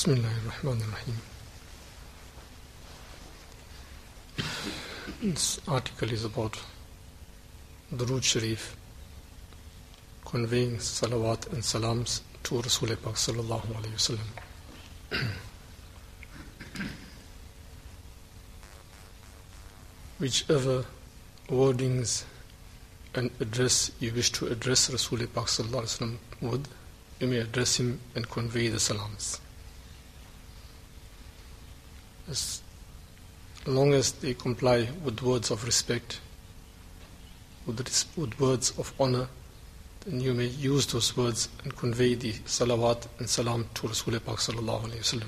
Bismillahirrahmanirrahim. This article is about Durood Sharif, conveying salawat and salams to Rasul Pak sallallahu alayhi wasallam. Whichever wordings and address you wish to address Rasul Pak sallallahu alayhi wasallam with, you may address him and convey the salams. As long as they comply with words of respect, with words of honor, then you may use those words and convey the salawat and salam to Rasul Pak sallallahu alayhi wasallam.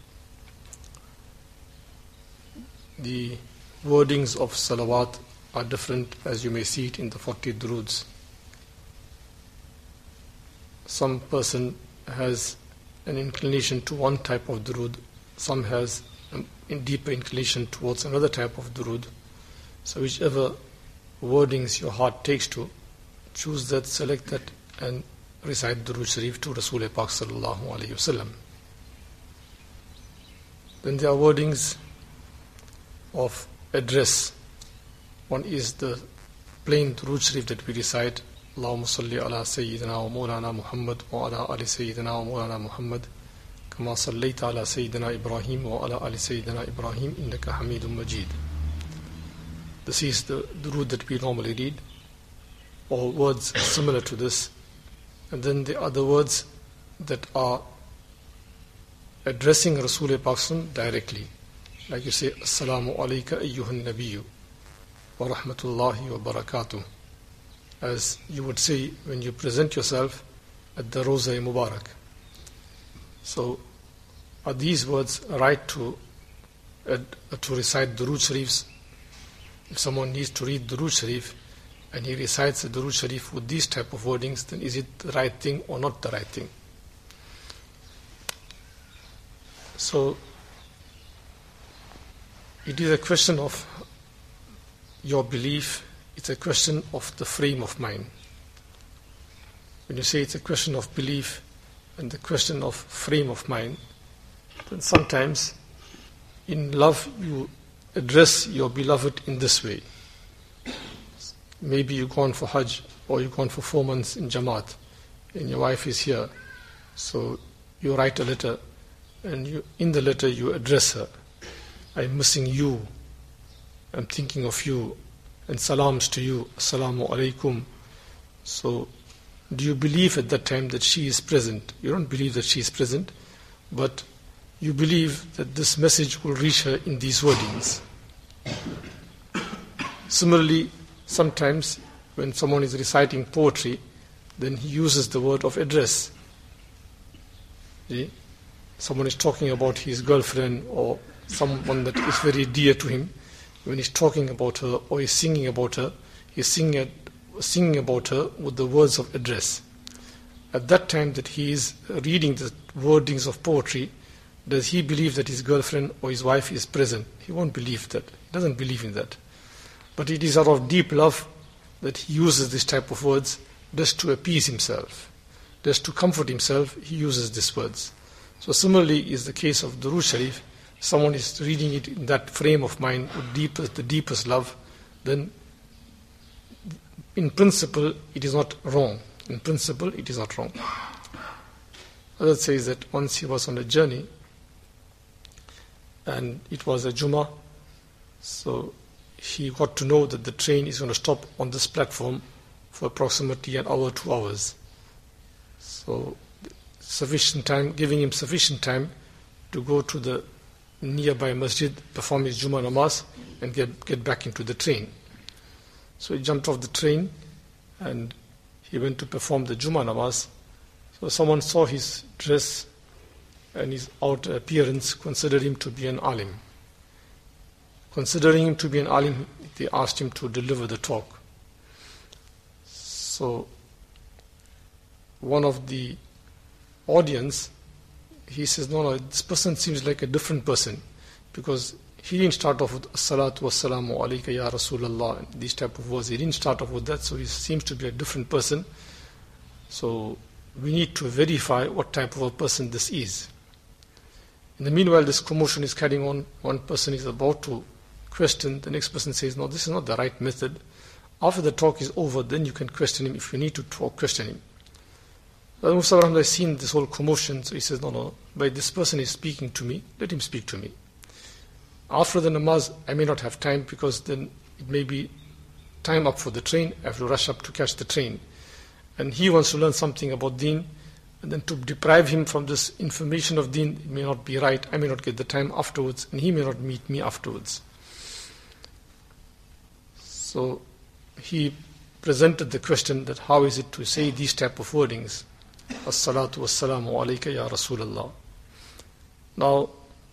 The wordings of salawat are different, as you may see it in the 40 duroods. Some person has an inclination to one type of durood, some has a deeper inclination towards another type of durood. So whichever wordings your heart takes to, choose that, select that, and recite Durood Sharif to Rasul Pak sallallahu alayhi wasallam. Then there are wordings of address. One is the plain Durood Sharif that we recite, Allahumma salli ala Sayyidina wa Mawlana Muhammad wa ala ali Sayyidina wa Mawlana Muhammad كما صليت على سيدنا إبراهيم وعلى آل سيدنا إبراهيم إنك حميد مجيد. This is the durood that we normally read, or words similar to this. And then the other words that are addressing Rasul Pak directly, like you say, Assalamu alayka ayyuhan nabiyyu wa rahmatullahi wa barakatuh, as you would say when you present yourself at the Roza Mubarak. So, are these words right to recite Durood Sharifs? If someone needs to read Durood Sharif and he recites the Durood Sharif with these type of wordings, then is it the right thing or not the right thing? So, it is a question of your belief, it's a question of the frame of mind. When you say it's a question of belief and the question of frame of mind, then sometimes in love you address your beloved in this way. Maybe you've gone for Hajj or you've gone for 4 months in Jamaat and your wife is here, so you write a letter and in the letter you address her, I'm missing you, I'm thinking of you, and salams to you, assalamu alaikum. So do you believe at that time that she is present? You don't believe that she is present, but you believe that this message will reach her in these wordings. Similarly, sometimes when someone is reciting poetry, then he uses the word of address. See? Someone is talking about his girlfriend or someone that is very dear to him. When he's talking about her or he's singing about her, he's singing about her with the words of address. At that time that he is reading the wordings of poetry, does he believe that his girlfriend or his wife is present? He won't believe that. He doesn't believe in that. But it is out of deep love that he uses this type of words just to appease himself, just to comfort himself. He uses these words. So similarly is the case of Durood Sharif. Someone is reading it in that frame of mind with the deepest love, then in principle it is not wrong. In principle it is not wrong. Others says that once he was on a journey and it was a Jummah, so he got to know that the train is going to stop on this platform for approximately an hour, 2 hours. So giving him sufficient time to go to the nearby masjid, perform his Jummah namaz and get back into the train. So he jumped off the train and he went to perform the Jummah namaz. So someone saw his dress and his outer appearance, considered him to be an alim. Considering him to be an alim, they asked him to deliver the talk. So one of the audience, he says, no, this person seems like a different person, because he didn't start off with As-salatu wassalamu alayka ya Rasulallah, these type of words. He didn't start off with that, so he seems to be a different person. So we need to verify what type of a person this is. In the meanwhile, this commotion is carrying on. One person is about to question, the next person says, no, this is not the right method. After the talk is over, then you can question him. If you need to talk, question him. The Mufti has seen this whole commotion, so he says, no, but this person is speaking to me, let him speak to me. After the namaz, I may not have time because then it may be time up for the train. I have to rush up to catch the train. And he wants to learn something about deen, and then to deprive him from this information of deen, it may not be right. I may not get the time afterwards, and he may not meet me afterwards. So he presented the question that how is it to say these type of wordings? As-salatu was-salamu alayka ya Rasulallah. Now,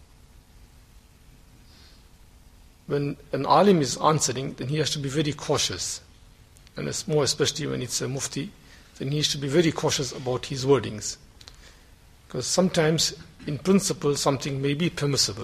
when an alim is answering, then he has to be very cautious. And it's more especially when it's a mufti, then he has to be very cautious about his wordings. Because sometimes, in principle, something may be permissible.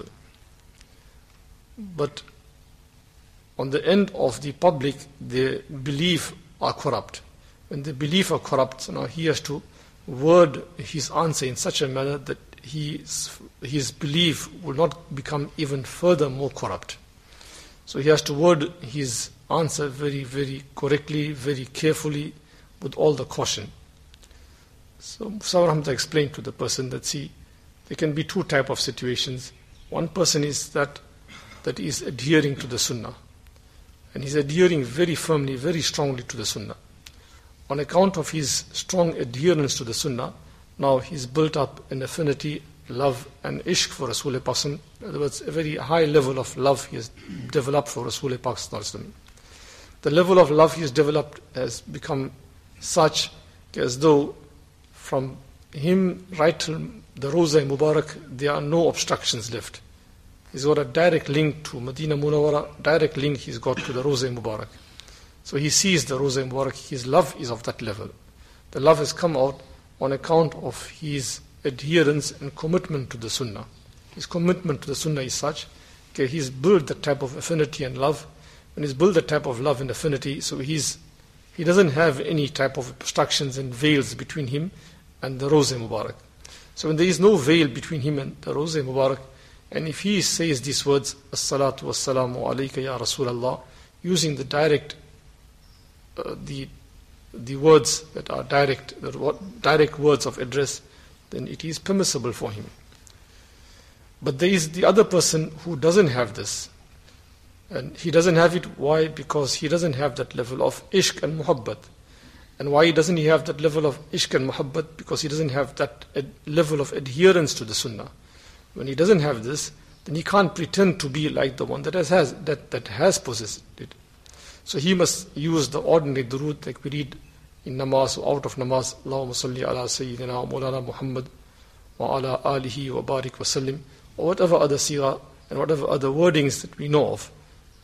But on the end of the public, their belief are corrupt. When the belief are corrupt, so now he has to word his answer in such a manner that his belief will not become even further more corrupt. So he has to word his answer very, very correctly, very carefully, with all the caution. So Mufti explained to the person that, see, there can be two types of situations. One person is that is adhering to the sunnah. And he's adhering very firmly, very strongly to the sunnah. On account of his strong adherence to the sunnah, now he's built up an affinity, love and ishq for Rasul Pak. In other words, a very high level of love he has developed for Rasul Pak. The level of love he has developed has become such as though from him right till the Rawza Mubarak, there are no obstructions left. He's got a direct link to Medina Munawwara, direct link he's got to the Rawza Mubarak. So he sees the Rawza Mubarak, his love is of that level. The love has come out on account of his adherence and commitment to the Sunnah. His commitment to the Sunnah is such that he's built that type of affinity and love. When he's built that type of love and affinity, so he doesn't have any type of obstructions and veils between him and the Rawza Mubarak. So when there is no veil between him and the Rawza Mubarak, and if he says these words, As-salatu was-salamu alayka ya Rasulallah, using the direct, the words that are direct words of address, then it is permissible for him. But there is the other person who doesn't have this. And he doesn't have it. Why? Because he doesn't have that level of ishq and muhabbat. And why doesn't he have that level of ishq and muhabbat? Because he doesn't have that level of adherence to the sunnah. When he doesn't have this, then he can't pretend to be like the one that has possessed it. So he must use the ordinary durood like we read in namaz or out of namaz, Allahumma salli ala Sayyidina Maulana Muhammad wa ala alihi wa barik wa sallim, or whatever other seerah and whatever other wordings that we know of.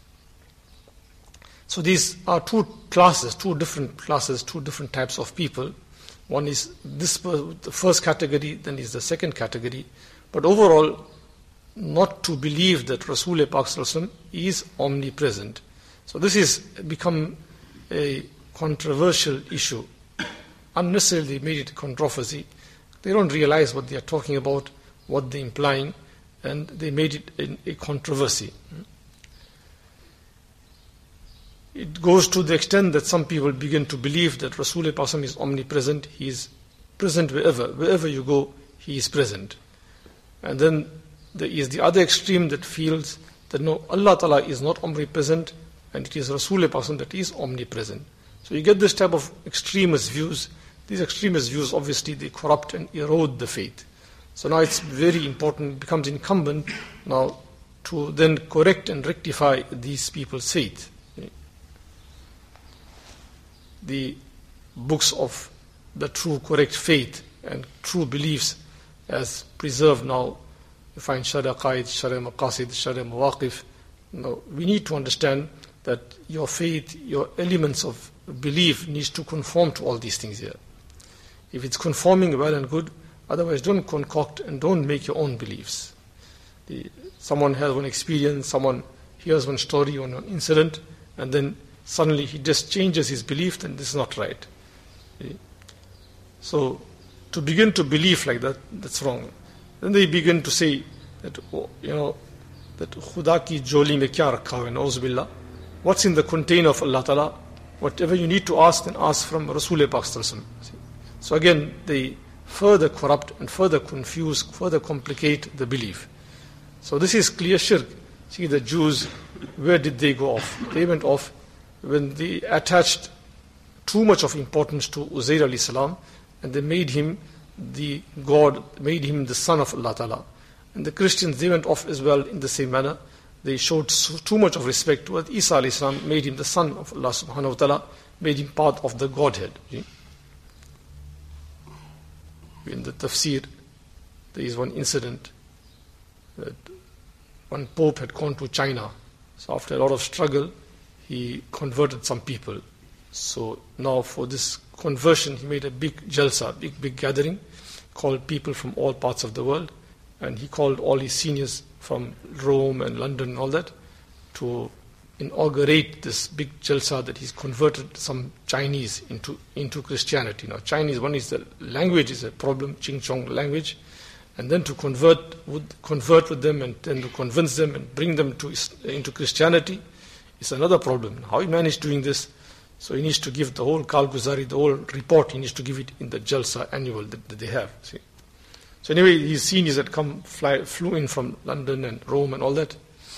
So these are two different classes, two different types of people. One is the first category, then is the second category. But overall, not to believe that Rasul Pak is omnipresent. So this has become a controversial issue. Unnecessarily made it a controversy. They don't realize what they are talking about, what they're implying, and they made it a controversy. It goes to the extent that some people begin to believe that Rasul Pak is omnipresent. He is present wherever you go, he is present. And then there is the other extreme that feels that no, Allah Ta'ala is not omnipresent, and it is Rasul Pak that is omnipresent. So you get this type of extremist views. These extremist views, obviously, they corrupt and erode the faith. So now it's very important, it becomes incumbent now to then correct and rectify these people's faith. The books of the true correct faith and true beliefs as preserved now, you find Shara Qaid, Shara Maqasid, Shara Mawaqif. Now, we need to understand that your faith, your elements of belief needs to conform to all these things here. If it's conforming, well and good. Otherwise, don't concoct and don't make your own beliefs. Someone has one experience, someone hears one story or an incident, and then suddenly he just changes his belief, then this is not right. So, to begin to believe like that, that's wrong. Then they begin to say, that, that Khuda ki joli mein kya rakha hai, na'uzubillah. What's in the container of Allah Ta'ala? Whatever you need to ask, then ask from Rasul Pak Sallallahu Alaihi Wasallam. So again, they further corrupt and further confuse, further complicate the belief. So this is clear shirk. See, the Jews, where did they go off? They went off when they attached too much of importance to Uzair alayhi salam, and they made him the God, made him the son of Allah Ta'ala. And the Christians, they went off as well in the same manner. They showed too much of respect to Isa alayhi salam, made him the son of Allah subhanahu wa ta'ala, made him part of the Godhead. In the tafsir, there is one incident that one pope had gone to China. So after a lot of struggle, he converted some people. So now for this conversion, he made a big jalsa, big gathering, called people from all parts of the world. And he called all his seniors from Rome and London and all that to inaugurate this big jalsa that he's converted some Chinese into Christianity. Now Chinese, one is the language is a problem, Ching Chong language, and then to convert with them and then to convince them and bring them into Christianity is another problem. How he managed doing this? So he needs to give the whole Karguzari, the whole report, he needs to give it in the jalsa annual that they have. See? So anyway, his seniors had flew in from London and Rome and all that.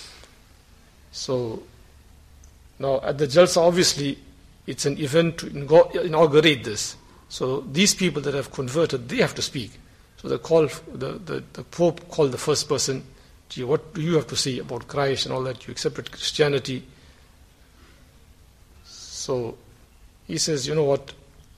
So now at the Jalsa, obviously, it's an event to inaugurate this. So these people that have converted, they have to speak. So the Pope called the first person, gee, what do you have to say about Christ and all that? You accepted Christianity. So he says, you know what?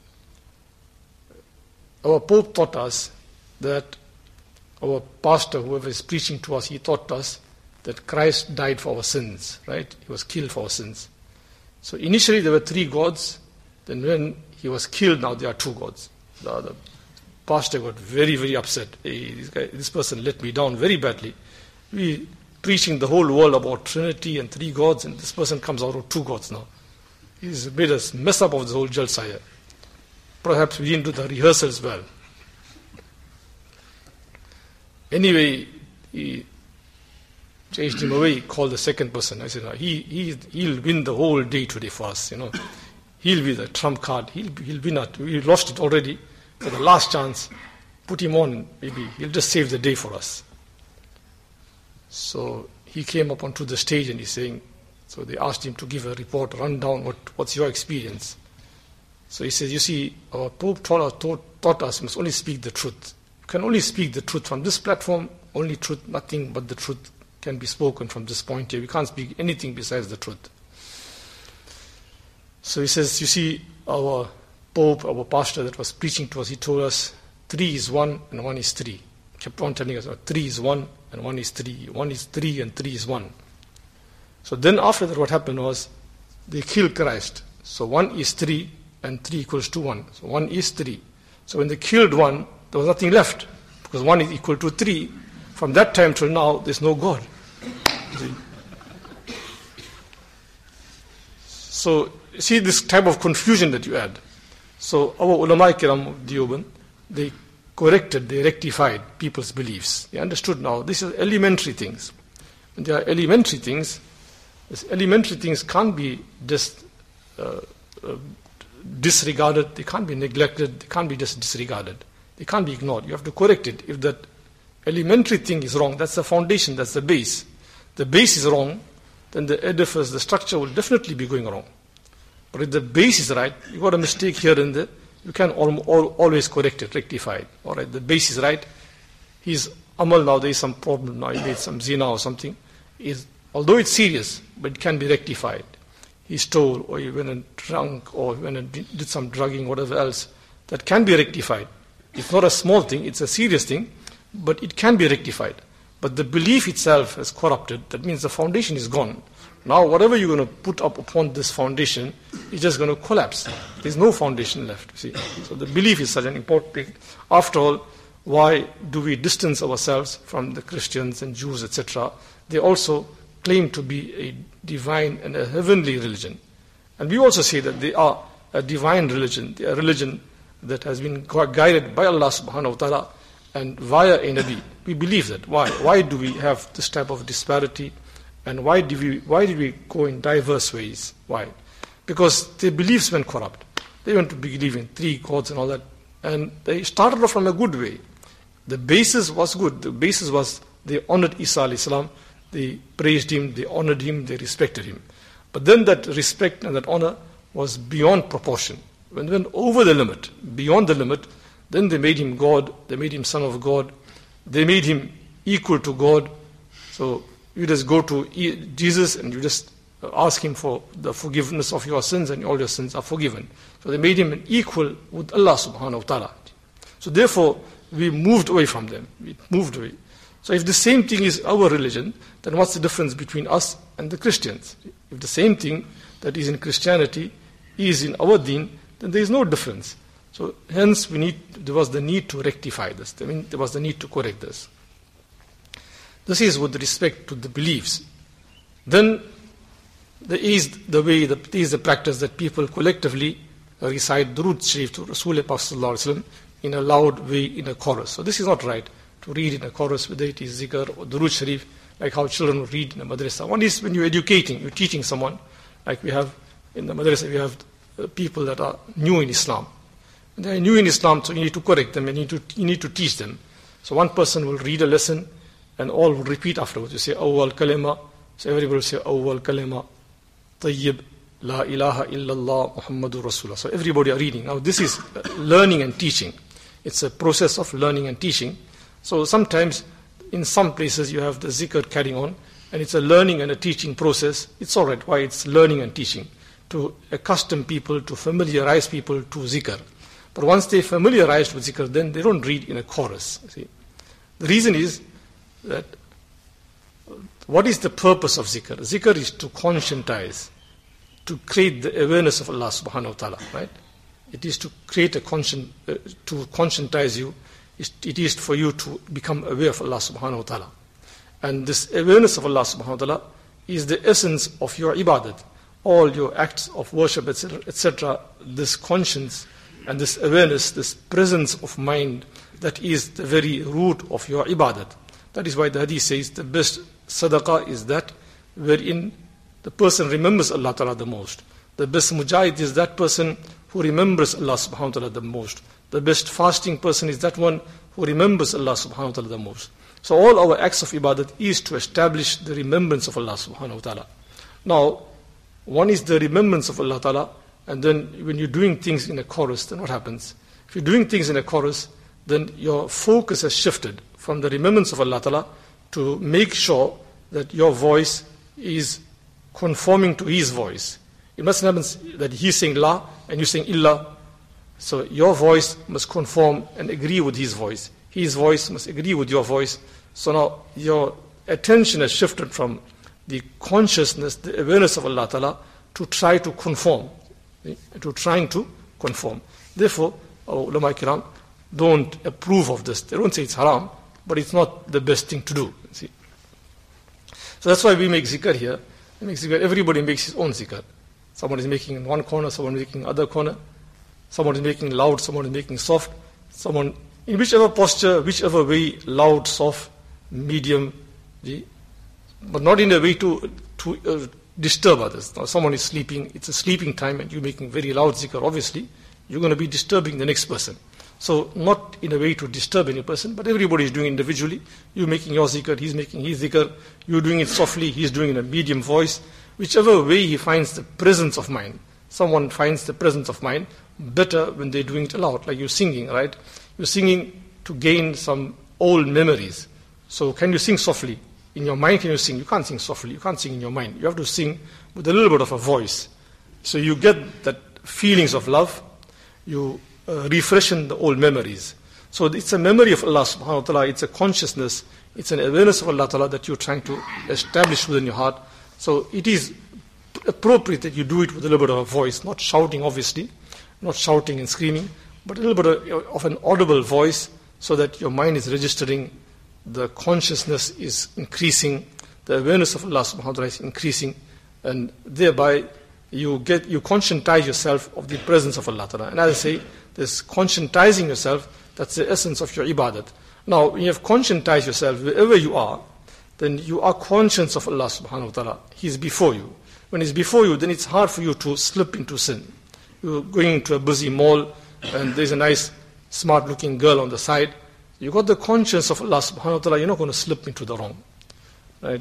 Our Pope taught us that our pastor, whoever is preaching to us, he taught us that Christ died for our sins, right? He was killed for our sins. So initially there were 3 gods. Then when he was killed, now there are 2 gods. The pastor got very, very upset. Hey, this person let me down very badly. We preaching the whole world about Trinity and 3 gods, and this person comes out with 2 gods now. He's made us mess up of the whole Jalsa here. Perhaps we didn't do the rehearsals well. Anyway, he chased him away, called the second person. I said, no, he'll win the whole day today for us, He'll be the trump card. He'll win it. We lost it already. For the last chance, put him on, maybe he'll just save the day for us. So he came up onto the stage and he's saying, so they asked him to give a report, run down, what's your experience? So he says, you see, our Pope taught us we must only speak the truth. You can only speak the truth from this platform, only truth, nothing but the truth can be spoken from this point here. We can't speak anything besides the truth. So he says, you see, our Pope, our pastor that was preaching to us, he told us 3 is 1 and 1 is 3. He kept on telling us 3 is 1 and 1 is 3. 1 is 3 and 3 is 1. So then after that what happened was they killed Christ. So 1 is 3 and 3 equals to 1. So 1 is 3. So when they killed 1, there was nothing left because 1 is equal to 3. From that time till now, there's no God. So see this type of confusion that you add. So our ulama kiram of Deoband, they corrected, they rectified people's beliefs. They understood now this is elementary things. And there are elementary things. These elementary things can't be just disregarded. They can't be neglected. They can't be just disregarded. They can't be ignored. You have to correct it. If that elementary thing is wrong, that's the foundation, that's the base. The base is wrong, then the edifice, the structure will definitely be going wrong. But if the base is right, you got a mistake here and there, you can always correct it, rectify it. All right, the base is right. His amal now, there is some problem now, he made some zina or something. Although it's serious, but it can be rectified. He stole, or he went and drunk, or he went and did some drugging, whatever else. That can be rectified. It's not a small thing, it's a serious thing, but it can be rectified. But the belief itself is corrupted. That means the foundation is gone. Now whatever you're going to put up upon this foundation is just going to collapse. There's no foundation left. See? So the belief is such an important thing. After all, why do we distance ourselves from the Christians and Jews, etc.? They also claim to be a divine and a heavenly religion. And we also say that they are a divine religion. They are a religion that has been guided by Allah subhanahu wa ta'ala and via a Nabi. We believe that. Why? Why do we have this type of disparity? And why did we go in diverse ways? Why? Because their beliefs went corrupt. They went to believe in 3 gods and all that. And they started off from a good way. The basis was good. The basis was they honored Isa alayhi salam, they praised him, they honored him, they respected him. But then that respect and that honor was beyond proportion. When they went over the limit, beyond the limit, then they made him God, they made him son of God, they made him equal to God. So you just go to Jesus and you just ask him for the forgiveness of your sins and all your sins are forgiven. So they made him an equal with Allah subhanahu wa ta'ala. So therefore, we moved away from them. We moved away. So if the same thing is our religion, then what's the difference between us and the Christians? If the same thing that is in Christianity is in our deen, then there is no difference. So hence there was the need to rectify this. There was the need to correct this. This is with respect to the beliefs. Then there is the practice that people collectively recite Durood Sharif to Rasul Pak in a loud way in a chorus. So this is not right to read in a chorus, whether it is Zikr or Durood Sharif, like how children would read in a madrasa. One is when you're educating, you're teaching someone, like we have in the madrasa, we have people that are new in Islam. And they are new in Islam, so you need to correct them and you need to teach them. So one person will read a lesson and all will repeat afterwards. You say, Awwal kalima, so everybody will say, Awwal kalima, Tayyib, La ilaha illallah, Muhammadur Rasulullah. So everybody are reading. Now this is learning and teaching. It's a process of learning and teaching. So sometimes in some places you have the zikr carrying on and it's a learning and a teaching process. It's alright. Why? It's learning and teaching. To accustom people, to familiarize people to zikr. But once they're familiarized with zikr, then they don't read in a chorus. See? The reason is that what is the purpose of zikr? Zikr is to conscientize, to create the awareness of Allah subhanahu wa ta'ala, right? It is to create to conscientize you. It is for you to become aware of Allah subhanahu wa ta'ala. And this awareness of Allah subhanahu wa ta'ala is the essence of your ibadat. All your acts of worship, etc., this conscience and this awareness, this presence of mind, that is the very root of your ibadat. That is why the hadith says the best sadaqah is that wherein the person remembers Allah Ta'ala the most. The best mujahid is that person who remembers Allah subhanahu wa ta'ala the most. The best fasting person is that one who remembers Allah subhanahu wa ta'ala the most. So all our acts of ibadat is to establish the remembrance of Allah subhanahu wa ta'ala. Now, one is the remembrance of Allah Ta'ala, and then when you're doing things in a chorus, then what happens? If you're doing things in a chorus, then your focus has shifted from the remembrance of Allah Ta'ala to make sure that your voice is conforming to His voice. It mustn't happen that He's saying La and you're saying Illa. So your voice must conform and agree with His voice. His voice must agree with your voice. So now your attention has shifted from the consciousness, the awareness of Allah Ta'ala to try to conform. To trying to conform. Therefore, ulama kiram don't approve of this. They don't say it's haram, but it's not the best thing to do. See? So that's why we make zikr here. We make zikr. Everybody makes his own zikr. Someone is making in one corner, someone is making in the other corner. Someone is making loud, someone is making soft. Someone, in whichever posture, whichever way, loud, soft, medium, but not in a way to disturb others. Now someone is sleeping, it's a sleeping time and you're making very loud zikr, obviously, you're going to be disturbing the next person. So not in a way to disturb any person, but everybody is doing individually. You're making your zikr, he's making his zikr, you're doing it softly, he's doing it in a medium voice. Whichever way he finds the presence of mind. Someone finds the presence of mind better when they're doing it aloud, like you're singing, right? You're singing to gain some old memories. So can you sing softly? In your mind can you sing? You can't sing softly, you can't sing in your mind. You have to sing with a little bit of a voice. So you get that feelings of love, you refreshen the old memories. So it's a memory of Allah subhanahu wa ta'ala, it's a consciousness, it's an awareness of Allah ta'ala that you're trying to establish within your heart. So it is appropriate that you do it with a little bit of a voice, not shouting obviously, not shouting and screaming, but a little bit of an audible voice so that your mind is registering, the consciousness is increasing, the awareness of Allah subhanahu wa ta'ala is increasing, and thereby you conscientize yourself of the presence of Allah ta'ala. And as I say, this conscientizing yourself, that's the essence of your ibadat. Now, when you have conscientized yourself, wherever you are, then you are conscious of Allah subhanahu wa ta'ala. He is before you. When He's before you, then it's hard for you to slip into sin. You're going into a busy mall, and there's a nice, smart-looking girl on the side. You got the conscience of Allah subhanahu wa ta'ala, you're not going to slip into the wrong. Right?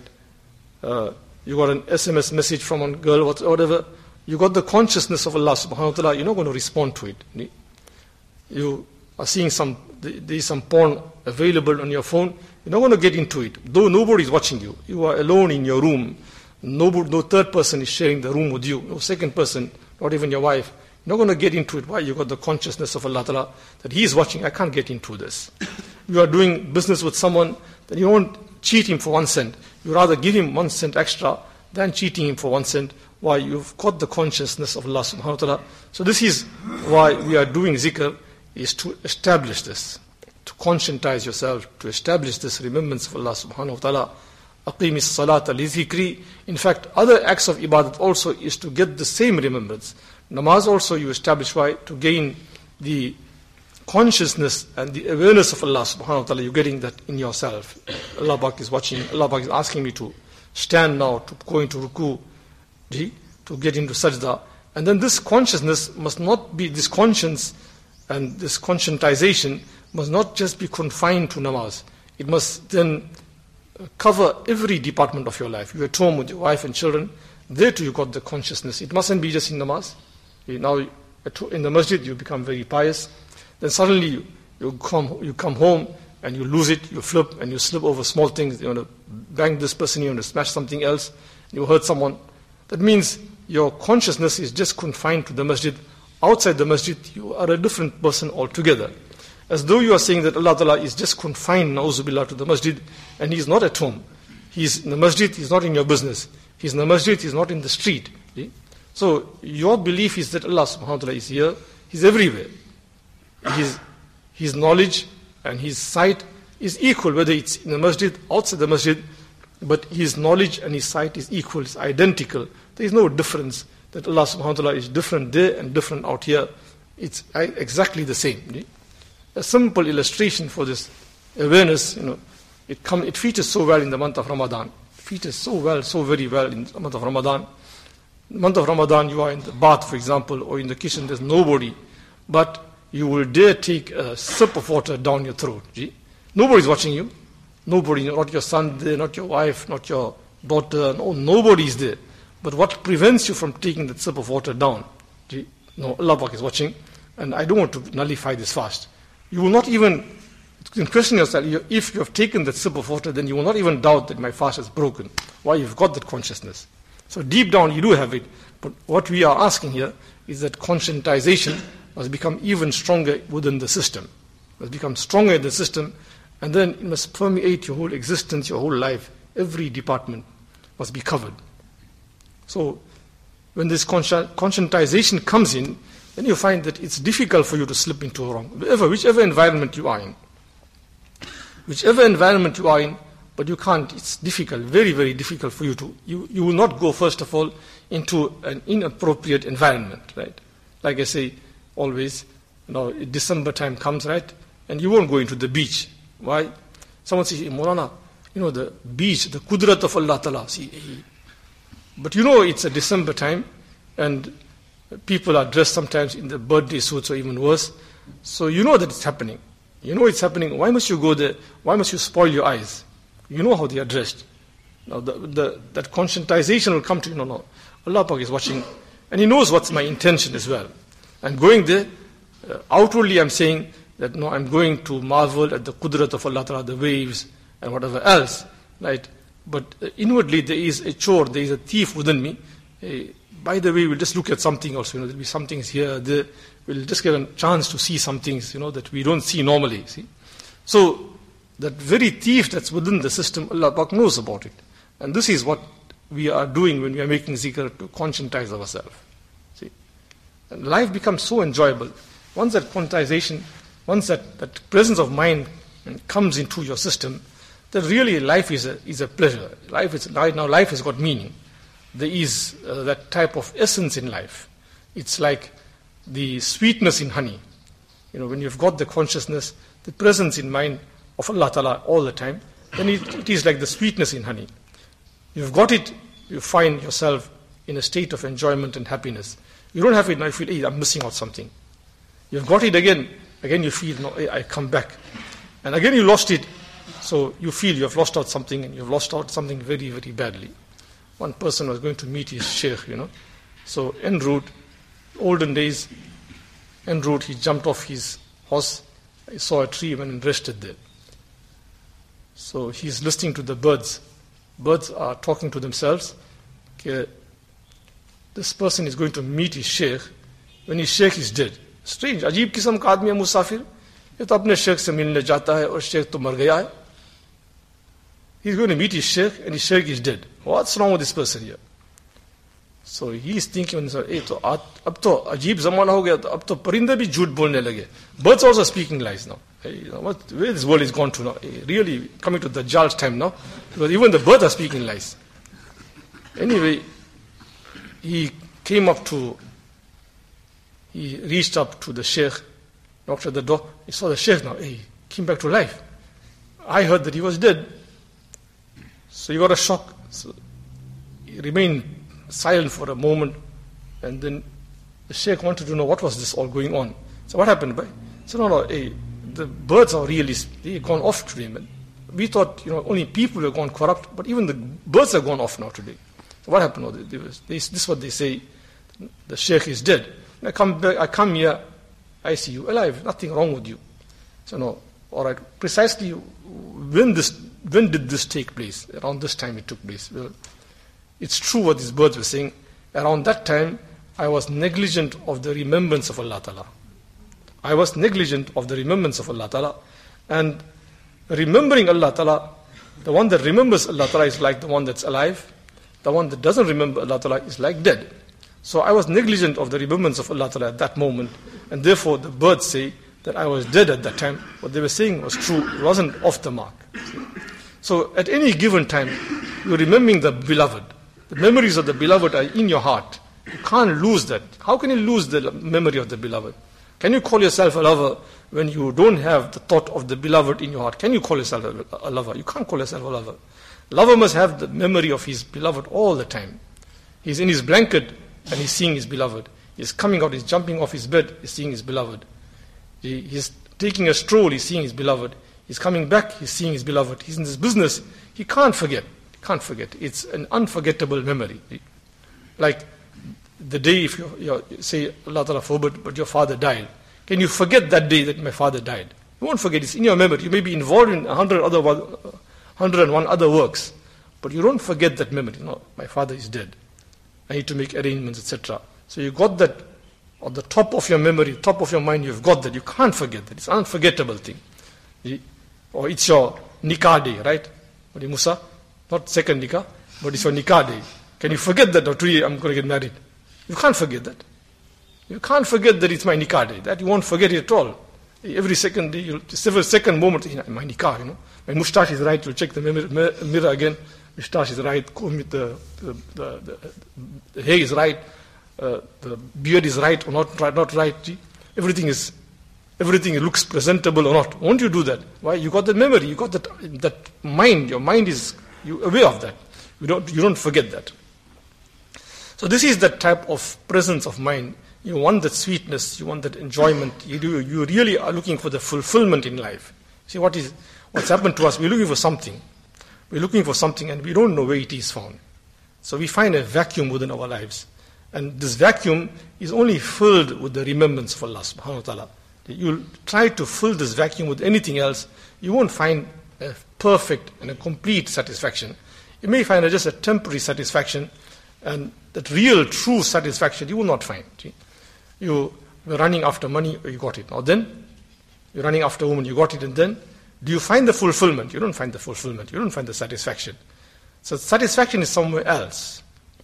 You got an SMS message from a girl, whatever. You got the consciousness of Allah subhanahu wa ta'ala, you're not going to respond to it. You are seeing there's some porn available on your phone, you're not going to get into it. Though nobody is watching you. You are alone in your room. No third person is sharing the room with you. No second person, not even your wife. You're not going to get into it. Why? You got the consciousness of Allah Ta'ala that He is watching. I can't get into this. You are doing business with someone, then you won't cheat him for 1 cent. You rather give him 1 cent extra than cheating him for 1 cent. Why? You've got the consciousness of Allah Subhanahu wa Ta'ala. So this is why we are doing zikr, is to establish this, to conscientize yourself, to establish this remembrance of Allah Subhanahu wa Ta'ala. Aqimi salata li zikri. In fact, other acts of ibadat also is to get the same remembrance. Namaz also you establish, why? To gain the consciousness and the awareness of Allah subhanahu wa ta'ala. You're getting that in yourself. Allah Pak is watching. Allah Pak is asking me to stand now, to go into ruku, to get into sajda. And then this consciousness must not be, this conscience and this conscientization must not just be confined to namaz. It must then cover every department of your life. You're at home with your wife and children. There too you got the consciousness. It mustn't be just in namaz. Now in the masjid you become very pious. Then suddenly you come home and you lose it, you flip and you slip over small things. You want to bang this person, you want to smash something else, you hurt someone. That means your consciousness is just confined to the masjid. Outside the masjid you are a different person altogether. As though you are saying that Allah Ta'ala is just confined, na'uzubillah, to the masjid, and He is not at home. He is in the masjid, He is not in your business. He is in the masjid, He is not in the street. So your belief is that Allah subhanahu wa ta'ala is here, He is everywhere. His knowledge and His sight is equal, whether it's in the masjid, outside the masjid, but His knowledge and His sight is equal, it's identical. There is no difference that Allah subhanahu wa ta'ala is different there and different out here. It's exactly the same. A simple illustration for this awareness, it features so well in the month of Ramadan. It features so well, so very well in the month of Ramadan. In the month of Ramadan, you are in the bath, for example, or in the kitchen, there's nobody, but you will dare take a sip of water down your throat. Nobody's watching you. Nobody, not your son there, not your wife, not your daughter, nobody is there. But what prevents you from taking that sip of water down? No, Allah Pak is watching, and I don't want to nullify this fast. You will not even question yourself, if you have taken that sip of water, then you will not even doubt that my fast is broken. Why? You've got that consciousness. So deep down you do have it. But what we are asking here is that conscientization must become even stronger within the system. Must become stronger in the system, and then it must permeate your whole existence, your whole life. Every department must be covered. So when this conscientization comes in, then you find that it's difficult for you to slip into wrong. Whichever environment you are in. Whichever environment you are in, but you can't, it's difficult, very, very difficult for you to, you will not go, first of all, into an inappropriate environment, right? Like I say always, December time comes, right? And you won't go into the beach. Why? Someone says, Maulana, the beach, the Qudrat of Allah Ta'ala. But it's a December time, and people are dressed sometimes in the birthday suits or even worse. So you know that it's happening. You know it's happening. Why must you go there? Why must you spoil your eyes? You know how they are dressed. Now that conscientization will come to you. No. Allah Pak is watching, and He knows what's my intention as well. I'm going there. Outwardly I'm saying that no, I'm going to marvel at the Qudrat of Allah Ta'ala, the waves and whatever else. Right? But inwardly there is a chore, there is a thief within me. By the way, we'll just look at something also. There'll be some things here, there. We'll just get a chance to see some things, that we don't see normally. See? So that very thief that's within the system, Allah Pak knows about it. And this is what we are doing when we are making zikr, to conscientize ourselves. See? And life becomes so enjoyable. Once that conscientization, once that presence of mind comes into your system, then really life is a pleasure. Life has got meaning. There is that type of essence in life. It's like the sweetness in honey. When you've got the consciousness, the presence in mind of Allah Ta'ala all the time, then it is like the sweetness in honey. You've got it, you find yourself in a state of enjoyment and happiness. You don't have it now, you feel, hey, I'm missing out something. You've got it again you feel, no, hey, I come back. And again you lost it, so you feel you have lost out something, and you've lost out something very, very badly. One person was going to meet his sheikh, So en route, olden days, en route he jumped off his horse, he saw a tree, went and rested there. So he's listening to the birds. Birds are talking to themselves. Okay, this person is going to meet his sheikh when his sheikh is dead. Strange, अजीब किस्म का आदमी है मुसाफिर. ये तो अपने शेख से मिलने जाता है और शेख तो मर गया है. He's going to meet his sheikh and his sheikh is dead. What's wrong with this person here? So he is thinking, hey, अब तो अजीब ज़माना हो गया, अब तो परिंदे भी झूठ बोलने लगे. Birds also speaking lies now. Hey, where this world is gone to now? Hey, really coming to the Dajjal's time now, because even the birds are speaking lies. Anyway, he reached up to the sheikh, knocked at the door. He saw the sheikh now. He came back to life. I heard that he was dead. So he got a shock. So he remained silent for a moment, and then the sheikh wanted to know what was this all going on. So what happened? He said, no, hey, the birds are really, they've gone off today, man. We thought, only people have gone corrupt, but even the birds have gone off now today. So what happened? This is what they say, the sheikh is dead. I come back, I come here, I see you alive, nothing wrong with you. So no, all right, precisely when did this take place? Around this time it took place. Well, it's true what these birds were saying. Around that time, I was negligent of the remembrance of Allah Ta'ala. I was negligent of the remembrance of Allah Ta'ala. And remembering Allah Ta'ala, the one that remembers Allah Ta'ala is like the one that's alive. The one that doesn't remember Allah Ta'ala is like dead. So I was negligent of the remembrance of Allah Ta'ala at that moment. And therefore the birds say that I was dead at that time. What they were saying was true. It wasn't off the mark. So at any given time, you're remembering the beloved. The memories of the beloved are in your heart. You can't lose that. How can you lose the memory of the beloved? Can you call yourself a lover when you don't have the thought of the beloved in your heart? Can you call yourself a lover? You can't call yourself a lover. Lover must have the memory of his beloved all the time. He's in his blanket and he's seeing his beloved. He's coming out, he's jumping off his bed, he's seeing his beloved. He's taking a stroll, he's seeing his beloved. He's coming back, he's seeing his beloved. He's in this business, he can't forget. Can't forget. It's an unforgettable memory. Like the day, if you say, Allah Ta'ala forbid, but your father died. Can you forget that day that my father died? You won't forget. It's in your memory. You may be involved in 101 other works, but you don't forget that memory. No, my father is dead. I need to make arrangements, etc. So you got that on the top of your memory, top of your mind. You've got that. You can't forget that. It's an unforgettable thing. Or it's your nikah day, right? What do you, Musa? Not second nikah, but it's your nikah day. Can you forget that? Or today I'm going to get married. You can't forget that. You can't forget that it's my nikah day. That you won't forget it at all. Every second day, every second moment, my nikah, my moustache is right. You'll check the mirror again. Moustache is right. Comb it, the hair is right. The beard is right or not right. Everything looks presentable or not. Won't you do that? Why? You got the memory. You got that mind. Your mind is aware of that. You don't forget that. So this is the type of presence of mind. You want that sweetness, you want that enjoyment. You really are looking for the fulfillment in life. See what's happened to us? We're looking for something. We're looking for something and we don't know where it is found. So we find a vacuum within our lives. And this vacuum is only filled with the remembrance of Allah subhanahu wa ta'ala. You'll try to fill this vacuum with anything else, you won't find a perfect and a complete satisfaction. You may find just a temporary satisfaction, and that real, true satisfaction you will not find. You were running after money, you got it. Now then, you're running after a woman, you got it, and then, do you find the fulfillment? You don't find the fulfillment. You don't find the satisfaction. So satisfaction is somewhere else.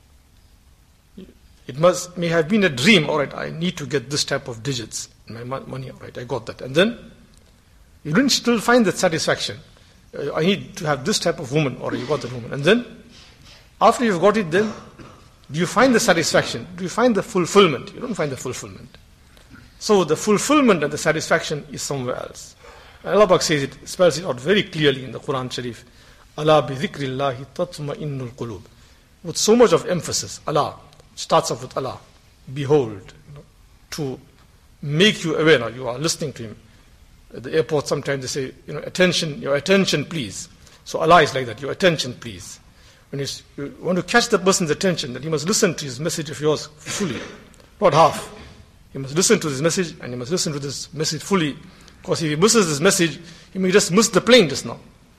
It may have been a dream. All right, I need to get this type of digits in my money. All right, I got that. And then, you didn't still find that satisfaction. I need to have this type of woman, or you got that woman. And then, after you've got it, then, do you find the satisfaction? Do you find the fulfillment? You don't find the fulfillment. So the fulfillment and the satisfaction is somewhere else. Allah Pak says it, spells it out very clearly in the Quran Sharif. Allah bi dhikrillahi tatma'innul qulub. With so much of emphasis, Allah starts off with Allah. Behold, to make you aware now, you are listening to Him. At the airport sometimes they say, attention, your attention please. So Allah is like that, your attention please. When you want to catch the person's attention, that he must listen to his message of yours fully, not half. He must listen to this message, and he must listen to this message fully. Because if he misses this message, he may just miss the plane just now.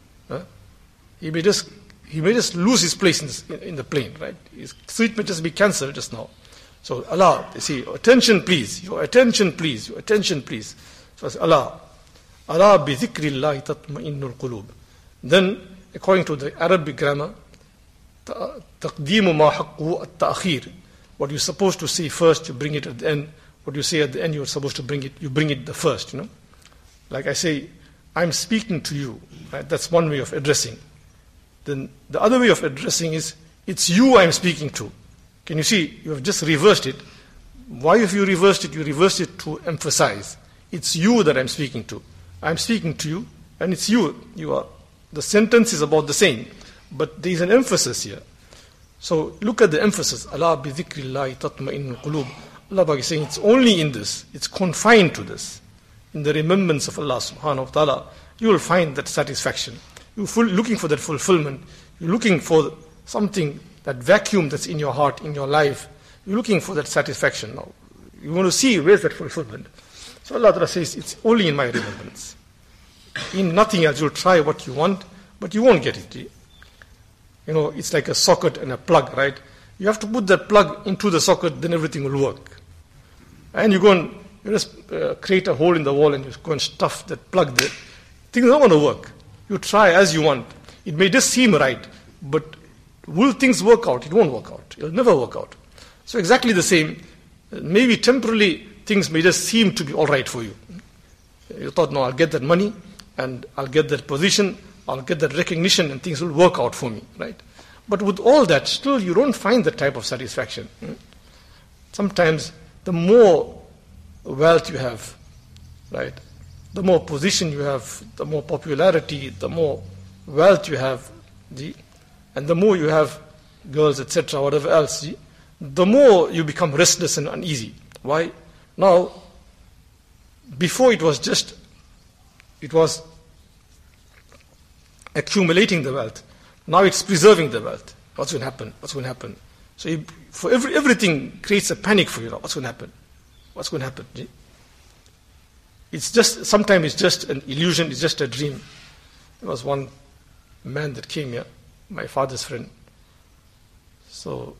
He may just lose his place in the plane, right? His seat may just be cancelled just now. So Allah, you see, attention please, your attention please, your attention please. So Allah bi dhikrillahi tatma'innul qulub. Then, according to the Arabic grammar, taqdeemu ma haqquhu at-ta'khir. What you're supposed to say first, you bring it at the end. What you say at the end, you're supposed to bring it the first, Like I say, I'm speaking to you. Right? That's one way of addressing. Then the other way of addressing is, it's you I'm speaking to. Can you see? You have just reversed it. Why have you reversed it? You reversed it to emphasize. It's you that I'm speaking to. I'm speaking to you, and it's you. The sentence is about the same, but there is an emphasis here. So look at the emphasis. Allah bi dhikrillahi tatma'innul qulub. Allah is saying it's only in this. It's confined to this. In the remembrance of Allah subhanahu wa ta'ala, you will find that satisfaction. You're looking for that fulfillment. You're looking for something, that vacuum that's in your heart, in your life. You're looking for that satisfaction now. You want to see where's that fulfillment. So Allah Ta'ala says, it's only in my remembrance. In nothing else. You'll try what you want, but you won't get it. It's like a socket and a plug, right? You have to put that plug into the socket, then everything will work. And you just create a hole in the wall and you go and stuff that plug there. Things are not going to work. You try as you want. It may just seem right, but will things work out? It won't work out. It'll never work out. So exactly the same. Maybe temporarily things may just seem to be all right for you. You thought, no, I'll get that money and I'll get that position, I'll get that recognition and things will work out for me, right? But with all that, still you don't find that type of satisfaction. Sometimes the more wealth you have, right, the more position you have, the more popularity, the more wealth you have, and the more you have girls, etc., whatever else, the more you become restless and uneasy. Why? Now, before it was accumulating the wealth. Now it's preserving the wealth. What's going to happen? What's going to happen? So for everything creates a panic for you. What's going to happen? What's going to happen? Sometimes it's just an illusion, it's just a dream. There was one man that came here, my father's friend. So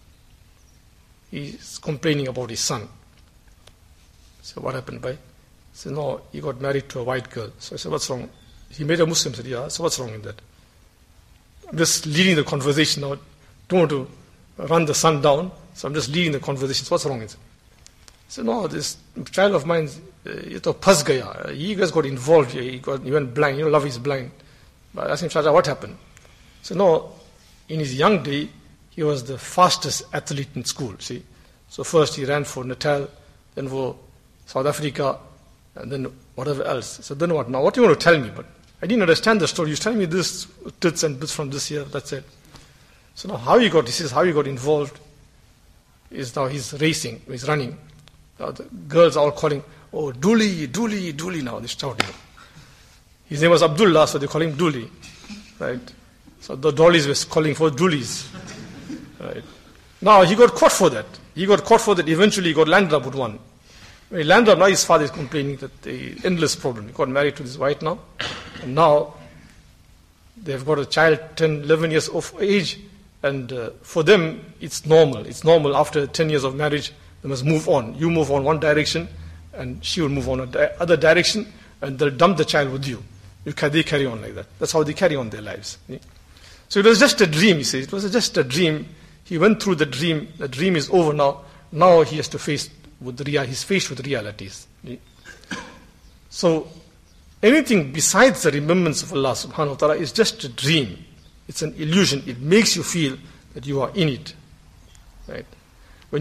he's complaining about his son. So what happened, bhai? He said, no, he got married to a white girl. So I said, what's wrong? He made a Muslim. Said, yeah, so what's wrong in that? I'm just leading the conversation now. Don't want to run the son down, so I'm just leading the conversation. So what's wrong in it? He said, no, this child of mine, he guys got involved here. He went blind. Love is blind. But I asked him, Shaja, what happened? He said, no, in his young day, he was the fastest athlete in school, see. So first he ran for Natal, then for South Africa, and then whatever else. So then what? Now what do you want to tell me? But I didn't understand the story. You're telling me this, tits and bits from this year, that's it. So now how he got involved is now he's racing, he's running. Now the girls are all calling, oh, Dooley, Dooley, Dooley now, they're shouting. His name was Abdullah, so they call him Dooley, right? So the dollies were calling for Doolies, right? Now he got caught for that. Eventually he got landed up with one. When he landed up, now his father is complaining that the endless problem. He got married to this white now, and now they've got a child 10, 11 years of age, and for them it's normal. It's normal after 10 years of marriage, they must move on. You move on one direction, and she will move on another direction, and they'll dump the child with you. They carry on like that. That's how they carry on their lives. So it was just a dream, he says. It was just a dream. He went through the dream. The dream is over now. Now he has to face he's faced with realities. So anything besides the remembrance of Allah subhanahu wa ta'ala is just a dream. It's an illusion. It makes you feel that you are in it. Right? When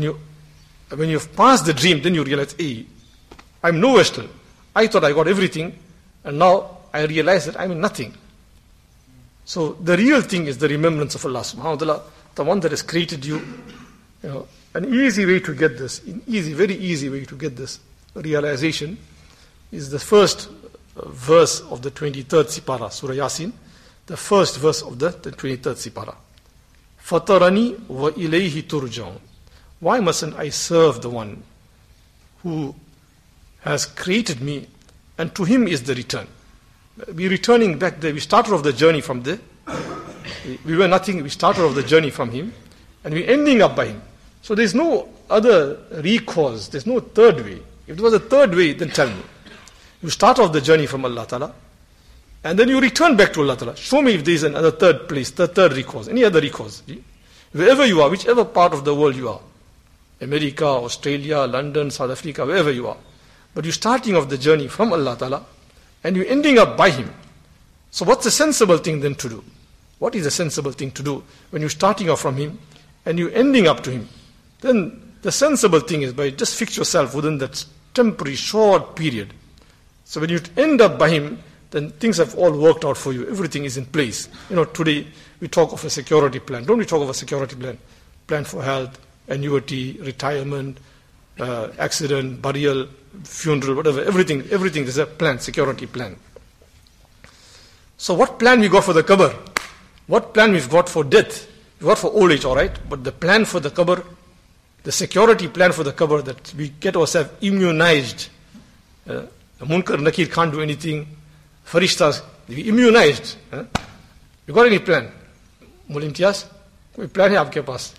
you've passed the dream, then you realize, hey, I'm nowhere still. I thought I got everything, And now I realize that I'm in nothing. So the real thing is the remembrance of Allah subhanahu wa ta'ala, the one that has created you. You know, an easy way to get this, very easy way to get this realization is the first verse of the 23rd Sipara, Surah Yasin, the first verse of the 23rd Sipara. فَطَرَنِي وَإِلَيْهِ تُرْجَعُونَ. Why mustn't I serve the one who has created me, and to him is the return? We're returning back there. We started off the journey from there. We were nothing. We started off the journey from him, and we're ending up by him. So there's no other recourse. There's no third way. If there was a third way, then tell me. You start off the journey from Allah Ta'ala, and then you return back to Allah Ta'ala. Show me if there is another third place, the third recourse, any other recourse. Wherever you are, whichever part of the world you are, America, Australia, London, South Africa, wherever you are. But you're starting off the journey from Allah Ta'ala, and you're ending up by Him. So what's the sensible thing then to do? What is the sensible thing to do when you're starting off from Him, and you're ending up to Him? Then the sensible thing is by just fix yourself within that temporary, short period. So when you end up by Him, then things have all worked out for you. Everything is in place. You know, today we talk of a security plan. Don't we talk of a security plan? Plan for health, annuity, retirement, accident, burial, funeral, whatever. Everything. There's a plan, security plan. So what plan we got for the qabr? What plan we've got for death? We've got for old age, all right. But the plan for the qabr, the security plan for the qabr, that we get ourselves immunized. Munkar Nakir can't do anything. Farishtas, we immunized. You got any plan? Mullah Imtiaz, कोई plan है आपके पास?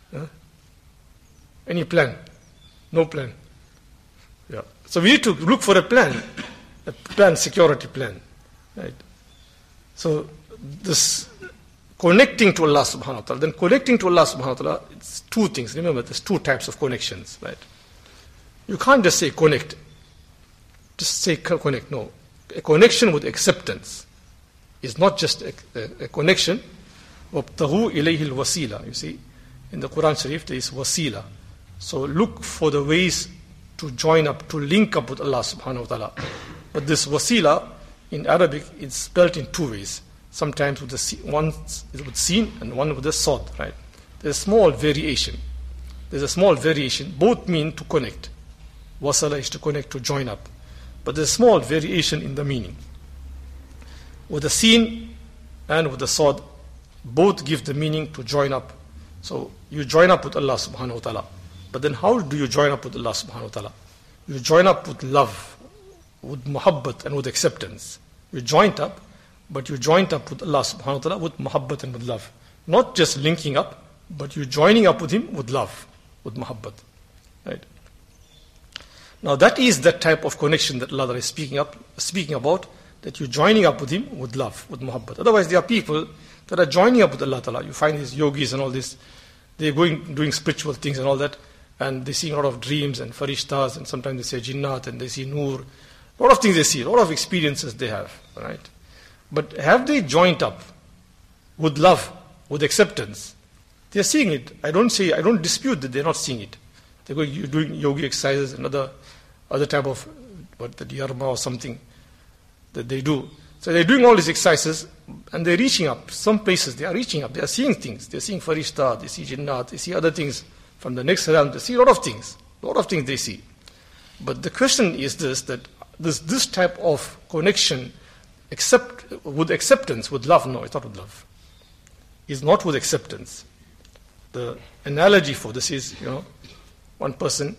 Any plan? No plan. Yeah. So we need to look for a plan, security plan. Right. So this connecting to Allah subhanahu wa ta'ala. Then connecting to Allah subhanahu wa ta'ala, it's two things. Remember, there's two types of connections. Right. You can't just say connect. Just say connect. No. A connection with acceptance is not just a connection. وَابْتَغُوا إِلَيْهِ الْوَسِيلَةِ. You see, in the Quran Sharif there is wasila. So look for the ways to join up, to link up with Allah subhanahu wa ta'ala. But this wasila in Arabic is spelled in two ways. Sometimes with one with sin and one with the sad, right? There's a small variation. Both mean to connect. Wasala is to connect, to join up. But there's a small variation in the meaning. With the sin and with the sad, both give the meaning to join up. So you join up with Allah subhanahu wa ta'ala. But then how do you join up with Allah subhanahu wa ta'ala? You join up with love, with muhabbat and with acceptance. You joined up, but you joined up with Allah subhanahu wa ta'ala with muhabbat and with love. Not just linking up, but you joining up with Him with love, with muhabbat. Right? Now that is that type of connection that Allah is speaking about, that you're joining up with Him with love, with muhabbat. Otherwise there are people that are joining up with Allah Ta'ala. You find these yogis and all this, they're doing spiritual things and all that, and they see a lot of dreams and farishtas, and sometimes they say jinnat, and they see nur. A lot of things they see, a lot of experiences they have, right? But have they joined up with love, with acceptance? They're seeing it. I don't dispute that they're not seeing it. They're doing yogi exercises and other type of, the dharma or something that they do. So they're doing all these exercises and they're reaching up. Some places they are reaching up. They are seeing things. They're seeing farishta, they see jinnat, they see other things from the next realm. They see a lot of things. A lot of things they see. But the question is that this type of connection with acceptance, with love. No, it's not with love. It's not with acceptance. The analogy for this is, one person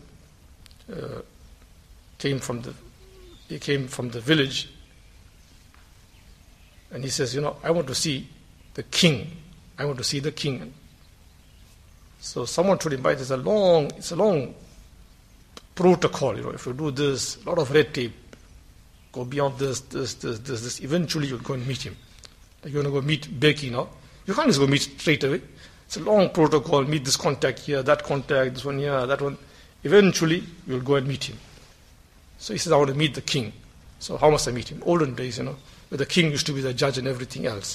came from the village, and he says, I want to see the king. I want to see the king. So someone told him, it's a long protocol. If you do this, a lot of red tape, go beyond this. Eventually you'll go and meet him. Like you're going to go meet Becky now. You can't just go meet straight away. It's a long protocol. Meet this contact here, that contact, this one here, that one. Eventually you'll go and meet him. So he says, I want to meet the king. So how must I meet him? Olden days, where the king used to be the judge and everything else.